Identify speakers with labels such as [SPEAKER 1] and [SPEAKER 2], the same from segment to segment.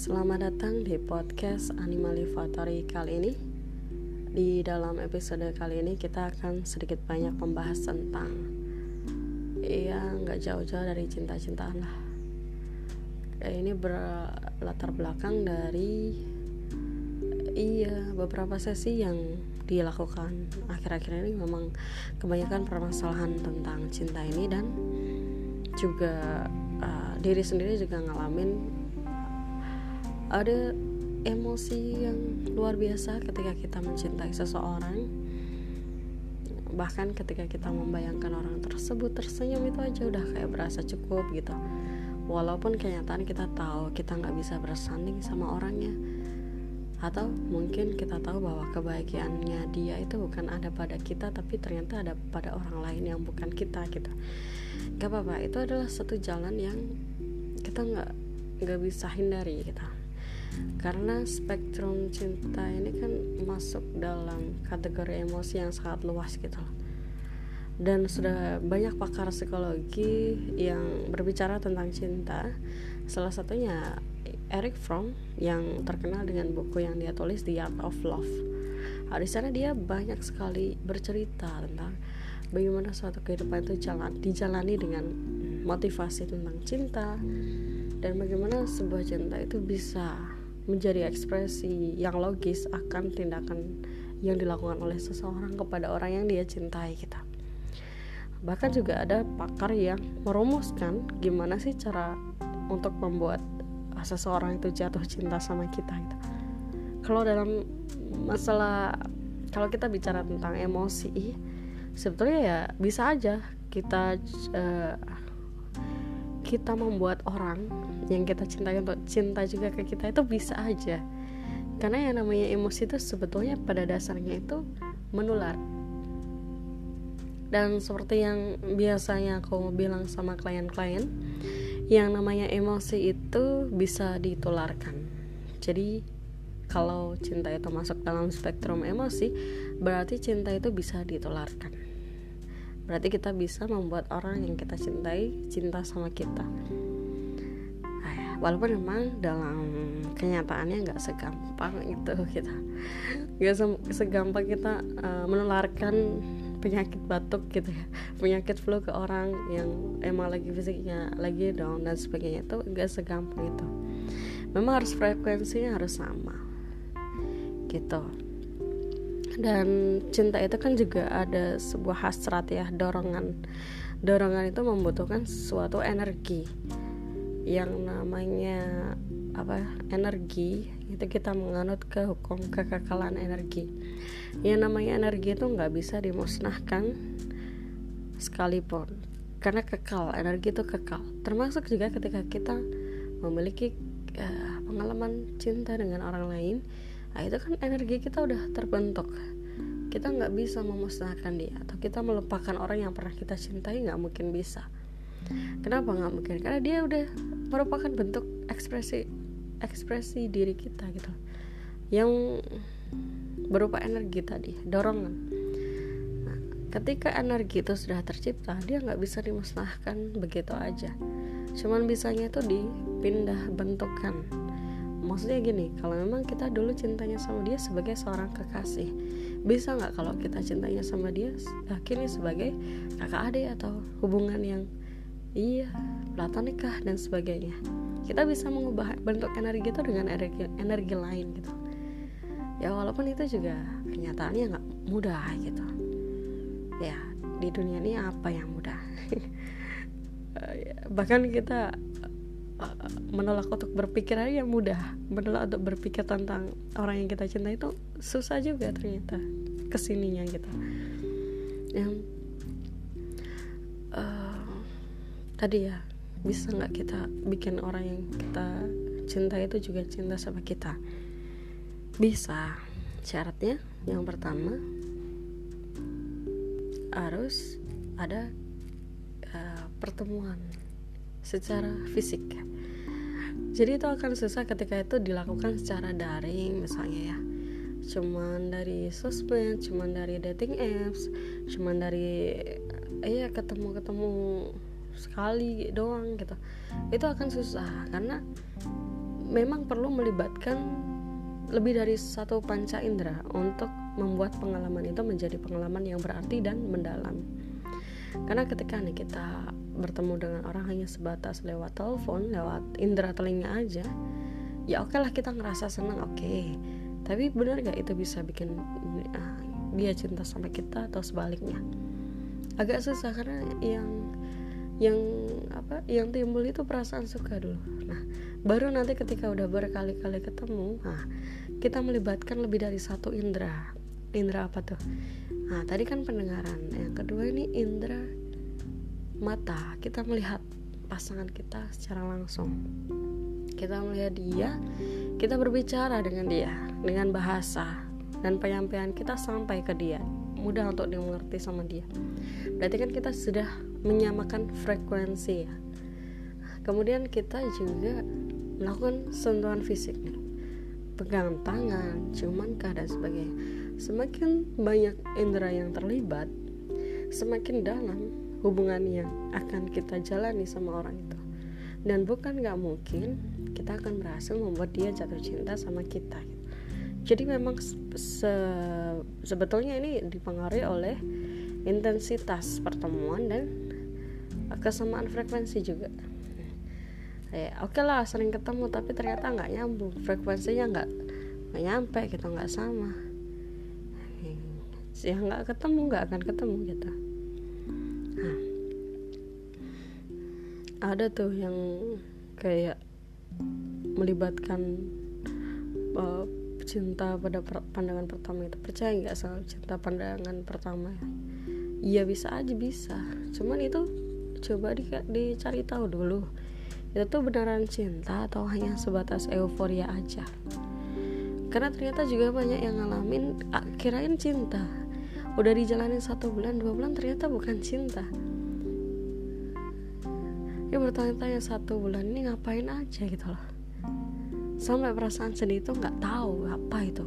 [SPEAKER 1] Selamat datang di podcast Animalivatory kali ini. Di dalam episode kali ini kita akan sedikit banyak membahas tentang gak jauh-jauh dari cinta-cintaan lah. Ini berlatar belakang dari beberapa sesi yang dilakukan akhir-akhir ini. Memang kebanyakan permasalahan tentang cinta ini, dan juga diri sendiri juga ngalamin ada emosi yang luar biasa ketika kita mencintai seseorang. Bahkan ketika kita membayangkan orang tersebut tersenyum, itu aja udah kayak berasa cukup gitu. Walaupun kenyataan kita tahu kita gak bisa bersanding sama orangnya, atau mungkin kita tahu bahwa kebahagiaannya dia itu bukan ada pada kita, tapi ternyata ada pada orang lain yang bukan kita gitu. Gak apa-apa, itu adalah satu jalan yang kita gak bisa hindari gitu. Karena spektrum cinta ini kan masuk dalam kategori emosi yang sangat luas gitu. Dan sudah banyak pakar psikologi yang berbicara tentang cinta. Salah satunya Erich Fromm yang terkenal dengan buku yang dia tulis The Art of Love. Di sana dia banyak sekali bercerita tentang bagaimana suatu kehidupan itu dijalani dengan motivasi tentang cinta, dan bagaimana sebuah cinta itu bisa menjadi ekspresi yang logis akan tindakan yang dilakukan oleh seseorang kepada orang yang dia cintai kita. Bahkan juga ada pakar yang merumuskan gimana sih cara untuk membuat seseorang itu jatuh cinta sama kita gitu. Kalau dalam masalah, kalau kita bicara tentang emosi, sebetulnya ya bisa aja kita membuat orang yang kita cintai untuk cinta juga ke kita, itu bisa aja. Karena yang namanya emosi itu sebetulnya pada dasarnya itu menular. Dan seperti yang biasanya aku bilang sama klien-klien, yang namanya emosi itu bisa ditularkan. Jadi kalau cinta itu masuk dalam spektrum emosi, berarti cinta itu bisa ditularkan. Berarti kita bisa membuat orang yang kita cintai cinta sama kita. Walaupun memang dalam kenyataannya gak segampang itu kita, gak segampang kita menularkan penyakit batuk gitu ya, penyakit flu ke orang yang emang lagi fisiknya lagi down dan sebagainya. Itu gak segampang itu. Memang harus frekuensinya harus sama gitu. Dan cinta itu kan juga ada sebuah hasrat ya, dorongan itu membutuhkan suatu energi. Yang namanya energi itu kita menganut ke hukum kekekalan energi. Yang namanya energi itu nggak bisa dimusnahkan sekalipun, karena kekal, energi itu kekal. Termasuk juga ketika kita memiliki pengalaman cinta dengan orang lain, itu kan energi kita udah terbentuk. Kita nggak bisa memusnahkan dia, atau kita melupakan orang yang pernah kita cintai, nggak mungkin bisa. Kenapa nggak mungkin? Karena dia udah merupakan bentuk ekspresi diri kita gitu, yang berupa energi tadi, dorongan. Nah, ketika energi itu sudah tercipta, dia nggak bisa dimusnahkan begitu aja. Cuman bisanya itu dipindah bentukan. Maksudnya gini, kalau memang kita dulu cintanya sama dia sebagai seorang kekasih, bisa nggak kalau kita cintanya sama dia kini sebagai kakak adik atau hubungan yang platonik kah dan sebagainya. Kita bisa mengubah bentuk energi itu dengan energi lain gitu. Ya walaupun itu juga kenyataannya nggak mudah gitu. Ya di dunia ini apa yang mudah? Bahkan kita menolak untuk berpikir aja yang mudah. Menolak untuk berpikir tentang orang yang kita cinta itu susah juga ternyata kesininya gitu. Yang tadi ya, bisa gak kita bikin orang yang kita cinta itu juga cinta sama kita? Bisa. Syaratnya yang pertama harus ada pertemuan secara fisik. Jadi itu akan susah ketika itu dilakukan secara daring misalnya ya, cuman dari sosmed, cuman dari dating apps, cuman dari ketemu sekali doang gitu. Itu akan susah karena memang perlu melibatkan lebih dari satu panca indera untuk membuat pengalaman itu menjadi pengalaman yang berarti dan mendalam. Karena ketika nih kita bertemu dengan orang hanya sebatas lewat telepon, lewat indera telinga aja, ya oke lah kita ngerasa senang, oke. Tapi benar gak itu bisa bikin dia cinta sama kita atau sebaliknya? Agak susah karena yang timbul itu perasaan suka dulu. Nah, baru nanti ketika udah berkali-kali ketemu, kita melibatkan lebih dari satu indera. Indera apa tuh? Nah, tadi kan pendengaran. Yang kedua ini indera mata. Kita melihat pasangan kita secara langsung. Kita melihat dia, kita berbicara dengan dia dengan bahasa, dan penyampaian kita sampai ke dia, mudah untuk dimengerti sama dia. Berarti kan kita sudah menyamakan frekuensi ya. Kemudian kita juga melakukan sentuhan fisik nih, pegang tangan, ciuman kah dan sebagainya. Semakin banyak indera yang terlibat, semakin dalam hubungan yang akan kita jalani sama orang itu. Dan bukan gak mungkin kita akan berhasil membuat dia jatuh cinta sama kita. Jadi memang sebetulnya ini dipengaruhi oleh intensitas pertemuan dan kesamaan frekuensi juga. Oke lah sering ketemu tapi ternyata nggak nyambung, frekuensinya nggak nyampe gitu, nggak sama. Ya nggak akan ketemu gitu. Nah, ada tuh yang kayak melibatkan cinta pada pandangan pertama itu. Percaya nggak soal cinta pandangan pertama? Iya bisa aja, bisa. Cuman itu coba dicari tahu dulu, itu tuh beneran cinta atau hanya sebatas euforia aja. Karena ternyata juga banyak yang ngalamin kirain cinta, udah dijalanin 1 bulan 2 bulan ternyata bukan cinta. Ya bertanya-tanya 1 bulan ini ngapain aja gitu loh, sampai perasaan sedih itu nggak tahu apa itu.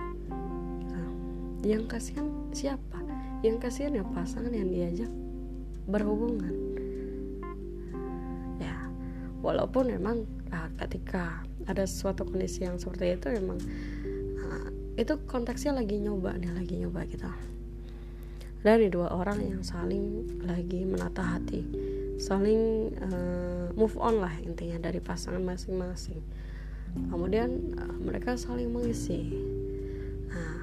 [SPEAKER 1] Yang kasihan siapa? Yang kasihan ya pasangan yang diajak berhubungan. Ya walaupun memang ketika ada suatu kondisi yang seperti itu memang itu konteksnya lagi nyoba gitu. Dari 2 orang yang saling lagi menata hati, saling move on lah intinya dari pasangan masing-masing. Kemudian mereka saling mengisi. Nah,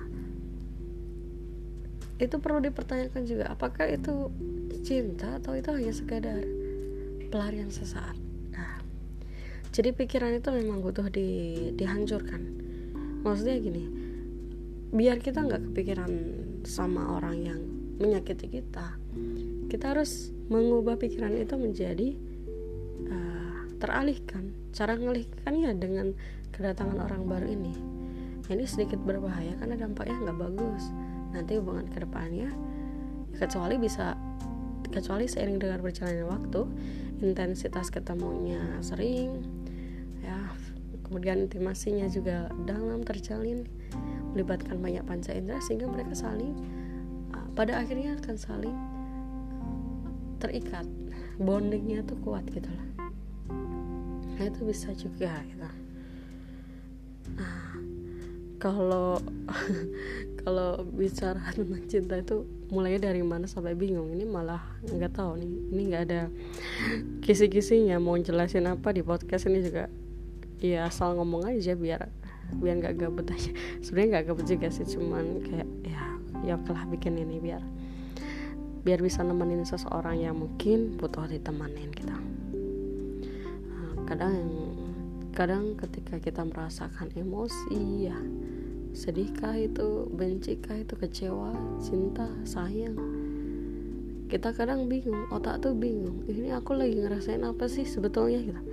[SPEAKER 1] itu perlu dipertanyakan juga, apakah itu cinta atau itu hanya sekadar pelarian sesaat. Nah, jadi pikiran itu memang butuh dihancurkan. Maksudnya gini, biar kita nggak kepikiran sama orang yang menyakiti kita, kita harus mengubah pikiran itu menjadi teralihkan. Cara mengalihkannya dengan kedatangan orang baru ini. Ini sedikit berbahaya karena dampaknya nggak bagus nanti hubungan kedepannya. Kecuali seiring dengan berjalannya waktu, intensitas ketemunya sering, ya, kemudian intimasinya juga dalam terjalin, melibatkan banyak panca indera sehingga mereka saling pada akhirnya akan saling terikat, bondingnya tuh kuat gitu lah. Nah itu bisa juga gitu. Nah, kalau bicara tentang cinta itu mulainya dari mana sampai bingung. Ini malah nggak tahu nih. Ini nggak ada kisi-kisinya. Mau jelasin apa di podcast ini juga ya asal ngomong aja biar nggak gabut aja. Sebenarnya nggak gabut juga sih, cuman kayak ya kelah bikin ini biar bisa nemenin seseorang yang mungkin butuh ditemanin gitu. Kadang ketika kita merasakan emosi, ya sedihkah itu, bencikah itu, kecewa, cinta, sayang, kita kadang bingung, otak tuh bingung, ini aku lagi ngerasain apa sih sebetulnya gitu.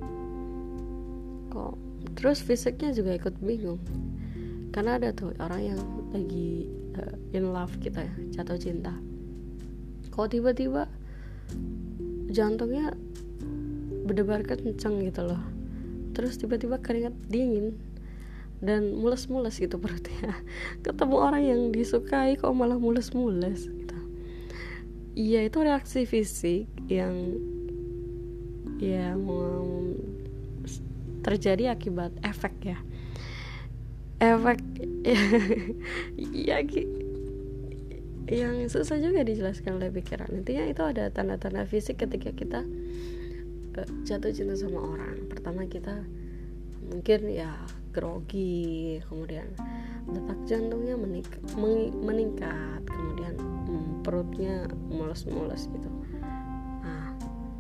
[SPEAKER 1] Kok terus fisiknya juga ikut bingung, karena ada tuh orang yang lagi in love kita ya, jatuh cinta, kok tiba-tiba jantungnya berdebar kencang gitu loh, terus tiba-tiba keringat dingin dan mules-mules gitu perutnya. Ketemu orang yang disukai kok malah mules-mules gitu. Iya, itu reaksi fisik yang terjadi akibat efek ya. Efek ya, yang susah juga dijelaskan oleh pikiran. Intinya itu ada tanda-tanda fisik ketika kita jatuh cinta sama orang. Pertama kita mungkin ya grogi, kemudian detak jantungnya meningkat, kemudian perutnya mules-mules gitu. Nah,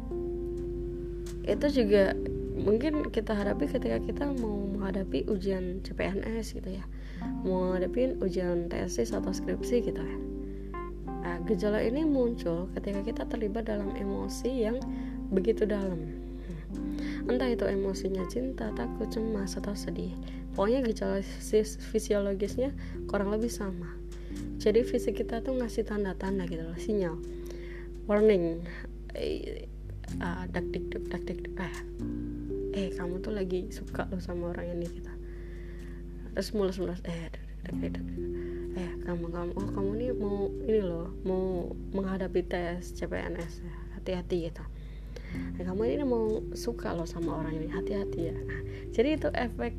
[SPEAKER 1] itu juga mungkin kita hadapi ketika kita mau menghadapi ujian CPNS gitu ya, mau menghadapi ujian tesis atau skripsi gitu ya. Nah, gejala ini muncul ketika kita terlibat dalam emosi yang begitu dalam. Entah itu emosinya cinta, takut, cemas, atau sedih. Pokoknya gejala fisiologisnya kurang lebih sama. Jadi fisik kita tuh ngasih tanda-tanda gitu loh, sinyal, warning, dak dik kamu tuh lagi suka loh sama orang ini gitu. Terus mules-mules, kamu nih mau ini loh, mau menghadapi tes CPNS, hati-hati gitu. Kamu ini mau suka loh sama orang ini, hati-hati ya. Nah, jadi itu efek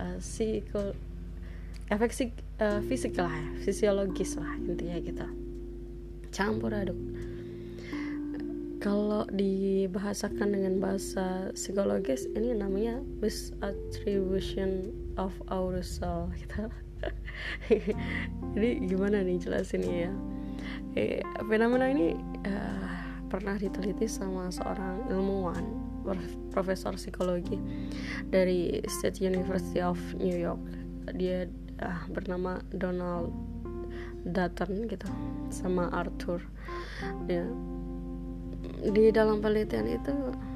[SPEAKER 1] fisik lah ya, fisiologis lah intinya gitu, campur aduk. Kalau dibahasakan dengan bahasa psikologis, ini namanya misattribution of arousal gitu. Jadi gimana nih jelasinnya ya? Fenomena ini pernah diteliti sama seorang ilmuwan, profesor psikologi dari State University of New York. Dia bernama Donald Dutton gitu, sama Arthur. Ya, di dalam penelitian itu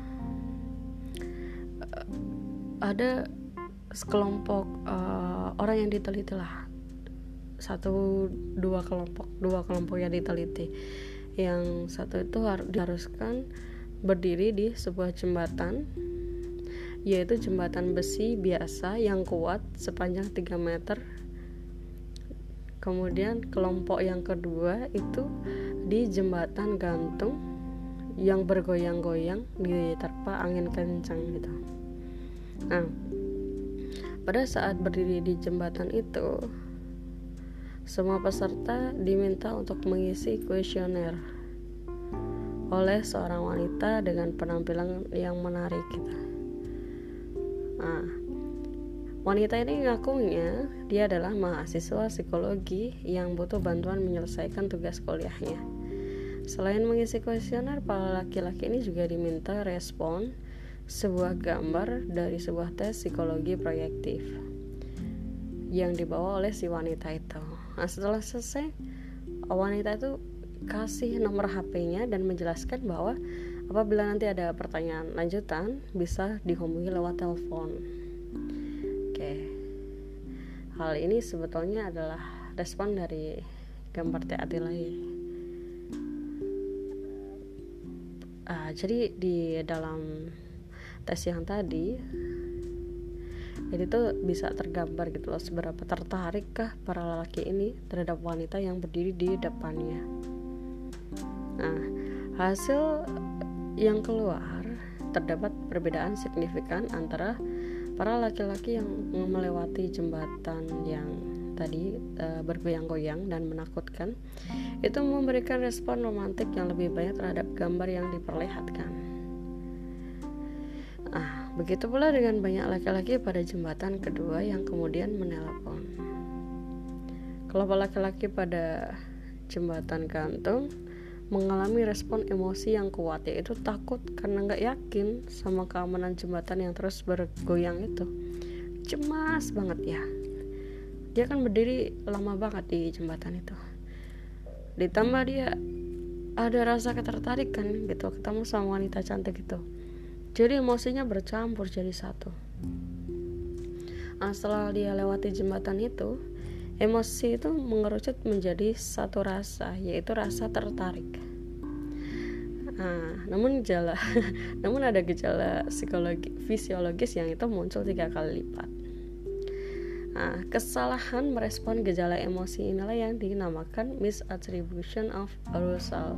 [SPEAKER 1] ada sekelompok orang yang diteliti lah, dua kelompok yang diteliti. Yang satu itu diharuskan berdiri di sebuah jembatan, yaitu jembatan besi biasa yang kuat sepanjang 3 meter. Kemudian kelompok yang kedua itu di jembatan gantung yang bergoyang-goyang diterpa angin kencang gitu. Nah, pada saat berdiri di jembatan itu, semua peserta diminta untuk mengisi kuesioner oleh seorang wanita dengan penampilan yang menarik gitu. Nah, wanita ini ngakunya dia adalah mahasiswa psikologi yang butuh bantuan menyelesaikan tugas kuliahnya. Selain mengisi kuesioner, para laki-laki ini juga diminta respon sebuah gambar dari sebuah tes psikologi proyektif yang dibawa oleh si wanita itu. Nah, setelah selesai, wanita itu kasih nomor HP-nya dan menjelaskan bahwa apabila nanti ada pertanyaan lanjutan bisa dihubungi lewat telepon. Oke. Hal ini sebetulnya adalah respon dari gambar TAT-lay. Jadi di dalam tes yang tadi, jadi tuh bisa tergambar gitu loh, seberapa tertarikkah para lelaki ini terhadap wanita yang berdiri di depannya. Nah, hasil yang keluar terdapat perbedaan signifikan antara para laki-laki yang melewati jembatan yang tadi bergoyang-goyang dan menakutkan, itu memberikan respon romantik yang lebih banyak terhadap gambar yang diperlihatkan. Begitu pula dengan banyak laki-laki pada jembatan kedua yang kemudian menelepon. Kelompok laki-laki pada jembatan gantung mengalami respon emosi yang kuat, yaitu takut karena gak yakin sama keamanan jembatan yang terus bergoyang itu. Cemas banget ya. Dia kan berdiri lama banget di jembatan itu. Ditambah dia ada rasa ketertarikan gitu, ketemu sama wanita cantik itu. Jadi emosinya bercampur jadi satu. Setelah dia lewati jembatan itu, emosi itu mengerucut menjadi satu rasa, yaitu rasa tertarik. Namun ada gejala fisiologis yang itu muncul 3 kali lipat. Kesalahan merespon gejala emosi inilah yang dinamakan misattribution of arousal.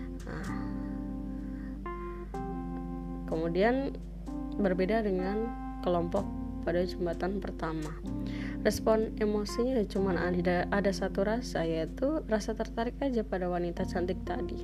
[SPEAKER 1] Kemudian berbeda dengan kelompok pada jembatan pertama. Respon emosinya cuma ada satu rasa, yaitu rasa tertarik aja pada wanita cantik tadi.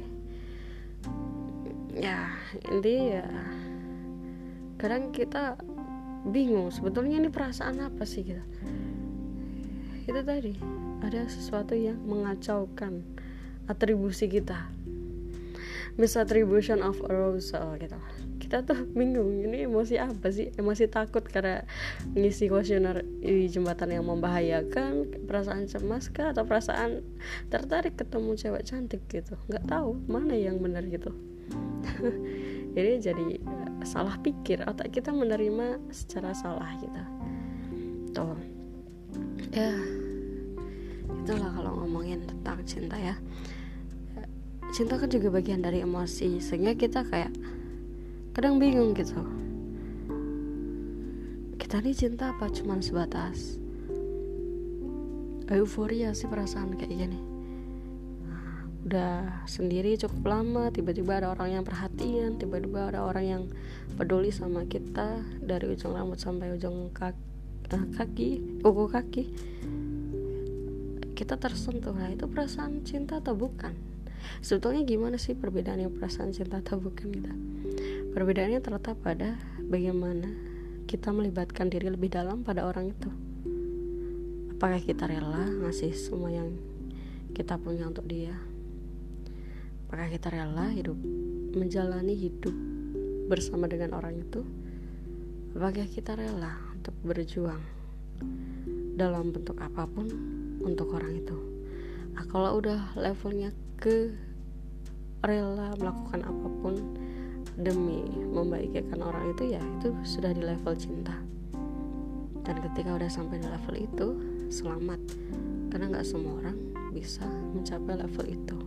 [SPEAKER 1] Ya, intinya ya, kadang kita bingung sebetulnya ini perasaan apa sih kita. Itu tadi, ada sesuatu yang mengacaukan atribusi kita. Misattribution of arousal gitu. Kita tuh bingung, ini emosi apa sih? Emosi takut karena ngisi kuesioner di jembatan yang membahayakan, perasaan cemas kah, atau perasaan tertarik ketemu cewek cantik gitu. Nggak tahu mana yang benar gitu. Ini jadi salah pikir, otak kita menerima secara salah gitu. Tuh. Ya, itulah kalau ngomongin tentang cinta ya. Cinta kan juga bagian dari emosi, sehingga kita kayak kadang bingung gitu. Kita nih cinta apa cuman sebatas euforia sih perasaan kayak gini. Udah sendiri cukup lama, tiba-tiba ada orang yang perhatian, tiba-tiba ada orang yang peduli sama kita dari ujung rambut sampai ujung kuku kaki. Kita tersentuh. Nah, itu perasaan cinta atau bukan? Sebetulnya gimana sih perbedaannya perasaan cinta atau bukan kita? Perbedaannya terletak pada bagaimana kita melibatkan diri lebih dalam pada orang itu. Apakah kita rela ngasih semua yang kita punya untuk dia? Apakah kita rela menjalani hidup bersama dengan orang itu? Apakah kita rela untuk berjuang dalam bentuk apapun untuk orang itu? Nah, kalau udah levelnya ke rela melakukan apapun demi membahagiakan orang itu, ya itu sudah di level cinta. Dan ketika udah sampai di level itu, selamat, karena gak semua orang bisa mencapai level itu.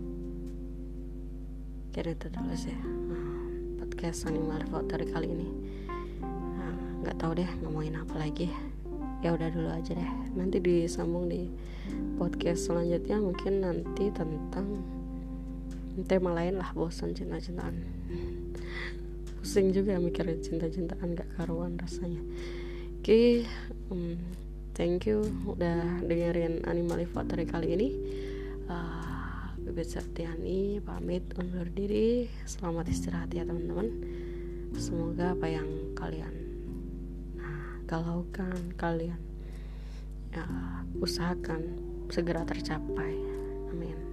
[SPEAKER 1] Kira itu dulu sih podcast Animal Revoltory kali ini. Gak tahu deh ngomongin apa lagi. Ya udah dulu aja deh, nanti disambung di podcast selanjutnya, mungkin nanti tentang tema lain lah. Bosan cinta-cintaan, pusing juga mikirin cinta-cintaan, gak karuan rasanya. Oke, thank you udah dengerin Animal Revoltory kali ini. Bibit Septiani pamit undur diri. Selamat istirahat ya teman-teman. Semoga apa yang kalian galaukan, kalian usahakan segera tercapai. Amin.